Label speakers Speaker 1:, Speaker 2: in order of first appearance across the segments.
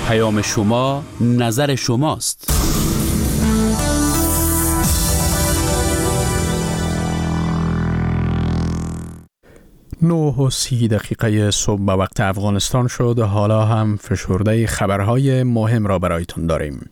Speaker 1: پیام شما نظر شماست.
Speaker 2: 9:30 صبح به وقت افغانستان شد. حالا هم فشرده خبرهای مهم را برایتون داریم.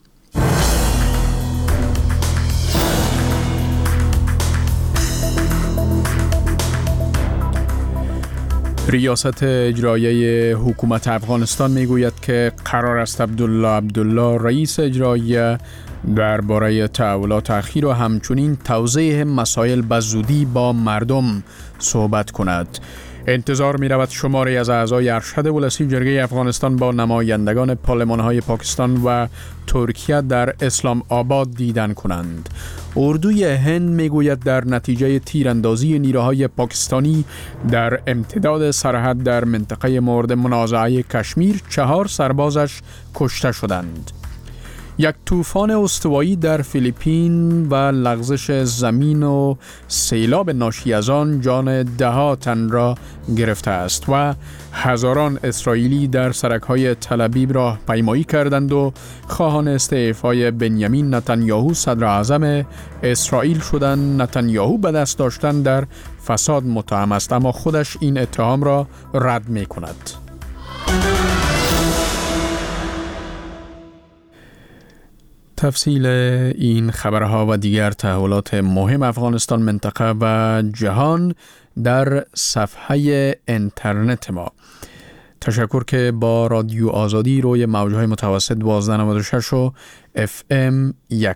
Speaker 2: ریاست اجراییه حکومت افغانستان میگوید که قرار است عبدالله رئیس اجراییه درباره تحولات اخیر و همچنین توضیح مسائل به زودی با مردم صحبت کند. انتظار می رود شماری از اعضای ارشد ولسی جرگه افغانستان با نمایندگان پارلمان‌های پاکستان و ترکیه در اسلام آباد دیدن کنند. اردوی هند میگوید در نتیجه تیراندازی نیروهای پاکستانی در امتداد سرحد در منطقه مورد منازعه کشمیر 4 سربازش کشته شدند. یک طوفان استوایی در فیلیپین و لغزش زمین و سیلاب ناشی از آن جان 10 تن را گرفته است و هزاران اسرائیلی در سرک‌های تل‌آویو راه پیمایی کردند و خواهان استعفای بنیامین نتانیاهو صدر اعظم اسرائیل شدند. نتانیاهو به دست داشتن در فساد متهم است، اما خودش این اتهام را رد می‌کند. تفصیل این خبرها و دیگر تحولات مهم افغانستان، منطقه و جهان در صفحه اینترنت ما. تشکر که با رادیو آزادی روی موجهای متوسط 1296 و FM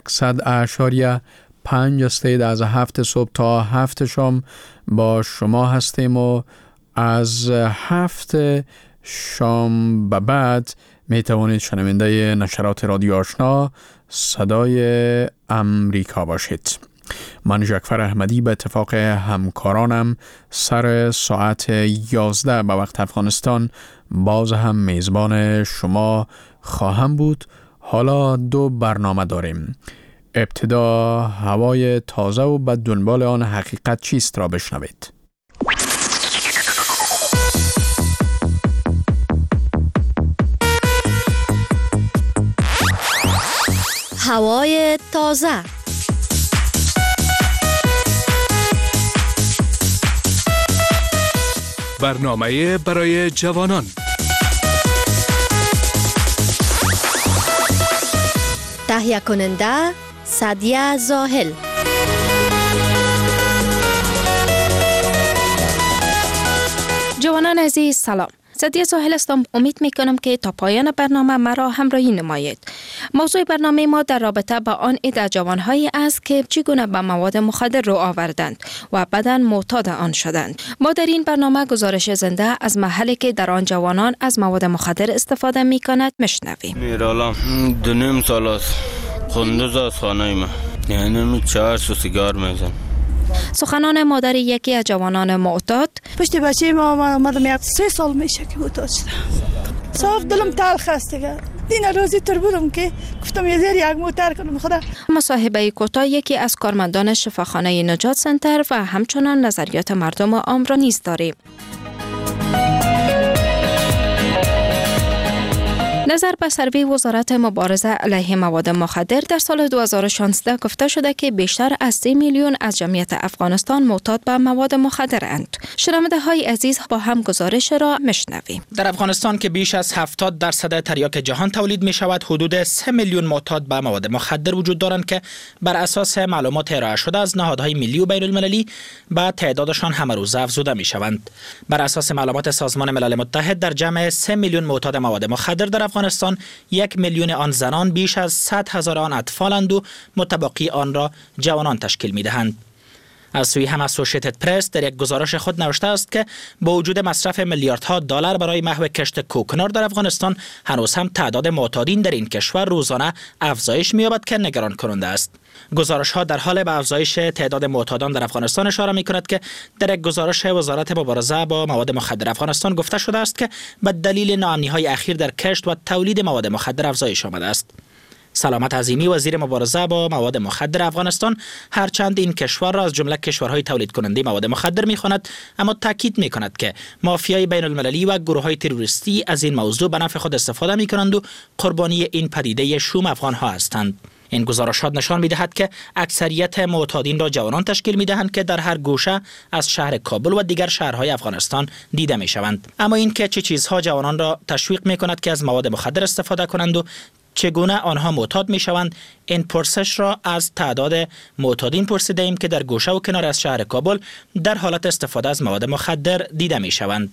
Speaker 2: 100.5 استید از 7 صبح تا 7 شام با شما هستیم و از 7 شام به بعد می توانید شنونده نشرات رادیو آشنا صدای امریکا باشید. من جعفر احمدی به اتفاق همکارانم سر ساعت 11 به وقت افغانستان باز هم میزبان شما خواهم بود. حالا 2 برنامه داریم. ابتدا هوای تازه و به دنبال آن حقیقت چیست را بشنوید.
Speaker 3: هوای تازه.
Speaker 4: برنامه برای جوانان.
Speaker 3: تهیه کننده سعدیه زاهل.
Speaker 5: جوانان عزیز سلام. سعدیه زاهل هستم. امید میکنم که تا پایان برنامه مرا همراهی نمایید. موضوع برنامه ما در رابطه با آن عده جوانهایی است که چگونه به مواد مخدر رو آوردند و بعداً معتاد آن شدند. ما در این برنامه گزارش زنده از محلی که در آن جوانان از مواد مخدر استفاده میکند میشنویم.
Speaker 6: میرالم 2.5 سال است. خندوز از خانه ما. یعنی 4 سیگار میزن.
Speaker 5: سخنان مادر یکی از جوانان معتاد.
Speaker 7: پشت بچه ما آمدم 3 سال میشه که معتاد شدم. صاف دلم تلخ است دیگه. این روزی تر بودم که گفتم یه ذره یک موتر کنم خدا.
Speaker 5: مصاحبه کوتاه یکی از کارمندان شفاخانه نجات سنتر و همچنان نظریات مردم عام را نیز داریم. نظر به سروی وزارت مبارزه علیه مواد مخدر در سال 2016 گفته شده که بیشتر از 3 میلیون از جمعیت افغانستان معتاد به مواد مخدرند. شنونده های عزیز با هم گزارش را میشنویم.
Speaker 8: در افغانستان که بیش از 70% تریاک جهان تولید می شود، حدود 3 میلیون معتاد به مواد مخدر وجود دارند که بر اساس معلومات ارائه شده از نهادهای ملی و بین المللی به تعدادشان همه روز افزوده می شوند. بر اساس معلومات سازمان ملل متحد در جمع 3 میلیون معتاد مواد مخدر در افغانستان 1 میلیون آن زنان، بیش از 100,000 آن اطفالند و متبقی آن را جوانان تشکیل می دهند. از سوی هم اسوسییتد پرس در یک گزارش خود نوشته است که با وجود مصرف میلیاردها دلار برای محو کشت کوکنار در افغانستان، هنوز هم تعداد معتادین در این کشور روزانه افزایش می‌یابد که نگران کننده است. گزارش ها در حال به افزایش تعداد معتادان در افغانستان اشاره می‌کند که در یک گزارش وزارت مبارزه با مواد مخدر افغانستان گفته شده است که به دلیل ناامنی‌های اخیر در کشت و تولید مواد مخدر افزایش آمده است. سلامت عظیمی وزیر مبارزه با مواد مخدر افغانستان هرچند این کشور را از جمله کشورهای تولید کننده مواد مخدر می‌خواند، اما تاکید می‌کند که مافیای بین المللی و گروه‌های تروریستی از این موضوع به نفع خود استفاده می‌کنند و قربانی این پدیده شوم افغان‌ها هستند. این گزارشات نشان می‌دهد که اکثریت معتادین را جوانان تشکیل می‌دهند که در هر گوشه از شهر کابل و دیگر شهرهای افغانستان دیده می‌شوند. اما این که چه چیزها جوانان را تشویق می‌کند که از مواد مخدر استفاده کنند و چگونه آنها معتاد می‌شوند، این پرسش را از تعداد معتادین پرسیده ایم که در گوشه و کنار از شهر کابل در حالت استفاده از مواد مخدر دیده می‌شوند.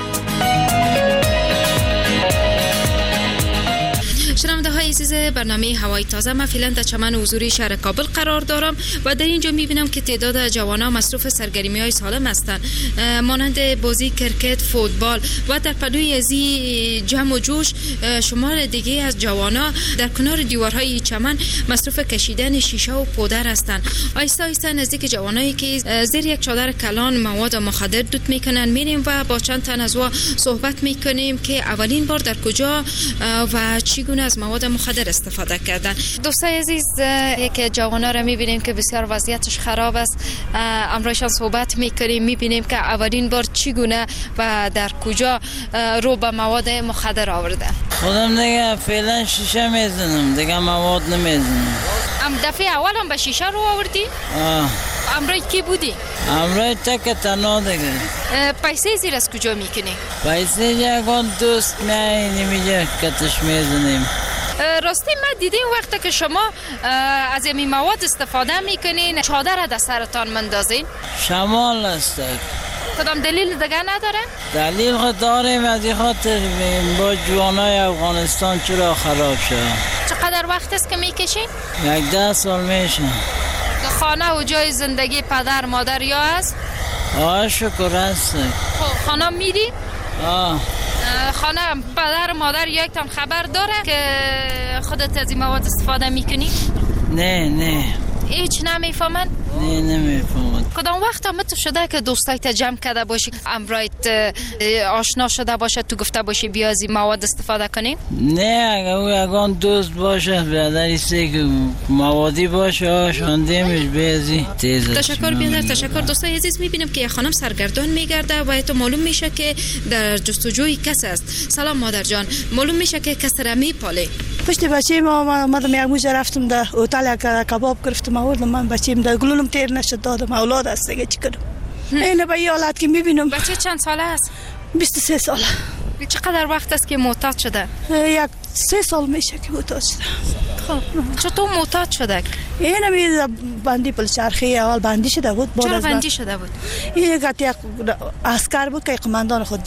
Speaker 5: شنونده های عزیز برنامه هوای تازه، من فعلا در چمن حضوری شهر کابل قرار دارم و در اینجا میبینم که تعداد جوانان مصروف سرگرمی های سالم هستند، مانند بازی کرکت، فوتبال و در پلوی از این جمع و جوش شمار دیگه از جوانان در کنار دیوارهای چمن مصروف کشیدن شیشه و پودر هستند. آهسته آهسته نزدیک جوانایی که زیر یک چادر کلان مواد مخدر دود میکنن میریم و با چند تن از وا صحبت میکنیم که اولین بار در کجا و چگونه از مواد مخدر استفاده کردن. دوستای عزیز، یک جوانا را میبینیم که بسیار وضعیتش خراب است. امروزشان صحبت میکنیم، میبینیم که اولین بار چگونه و در کجا رو به مواد مخدر آورده.
Speaker 9: خودم دیگه فعلا شیشه میزنم، دیگه مواد نمیزنم.
Speaker 5: دفعه اول هم به شیشه رو آوردی؟ امروز کی بودی؟
Speaker 9: امروز تک تنها دیگه.
Speaker 5: پیسه زیر از کجا میکنی؟
Speaker 9: پیسه یکان دوست میایی نمیجه کتش میزنیم.
Speaker 5: راستی من دیدیم وقتی که شما از این مواد استفاده میکنین چادر در سرتان مندازین؟
Speaker 9: شمال است.
Speaker 5: کدام دلیل دیگه نداره؟
Speaker 9: دلیل خود داریم، از این خاطر با جوانای افغانستان چرا خراب شد.
Speaker 5: چقدر وقت است که میکشین؟
Speaker 9: 10 سال میشه.
Speaker 5: خانه و جای زندگی پدر مادر یا است؟
Speaker 9: شکر است.
Speaker 5: خانه میری؟ خانه پدر مادر یکتان خبر داره که خودت از این مواد استفاده میکنی؟
Speaker 9: نه
Speaker 5: هیچ نمیفهمن؟
Speaker 9: نه نمیفهمن.
Speaker 5: کدام وقت هم تو شده که دوستایت جمع کرده باشی، امرایت آشنا شده باشه، تو گفته باشی بیا از این مواد استفاده کنیم؟
Speaker 9: نه، اگه او یکان دوست باشه برادریسته که موادی باشه آشاندیمش بیازی تیزش.
Speaker 5: تشکر بیادر، تشکر. دوستای عزیز، میبینم که یک خانم سرگردان میگرده و تو معلوم میشه که در جستجوی کس است. سلام مادر جان، معلوم میشه که کس را میپاله.
Speaker 7: پشت بچه ما اومدم یک موزه رفتم در هتل کباب گرفتم آوردم، من بچه‌م در گلولم تیر نشد دادم، اولاد است دیگه چی کنم. اینه به این حالت که میبینم.
Speaker 5: بچه چند ساله است؟
Speaker 7: 23 ساله.
Speaker 5: چقدر وقت است که معتاد شده؟
Speaker 7: 3 سال میشه که معتاد شده.
Speaker 5: خب چطور معتاد شده؟
Speaker 7: اینه می بندی پل چرخی اول بندی شده بود.
Speaker 5: چرا بندی شده بود؟
Speaker 7: این یک اسکر بود که قماندان خود